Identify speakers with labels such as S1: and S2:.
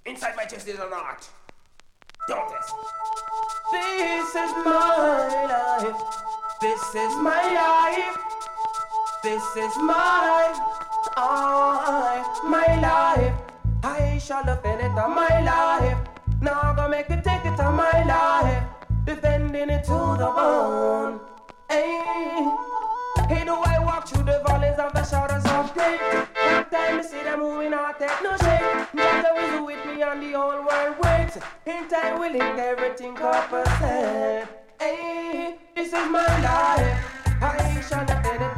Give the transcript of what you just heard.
S1: Inside my chest is an art. Don't test.
S2: This is my life. This is my life. This is my life. I shall defend it on my life. Now gonna make it take it on my life. Defending it to the bone. Hey, hey, do I walk through the valleys of the shadows of death? Every time you see them moving, I take no shake. Just always with me and the whole world waits. In time we link everything up a set. Hey, this is my life. I shall defend it.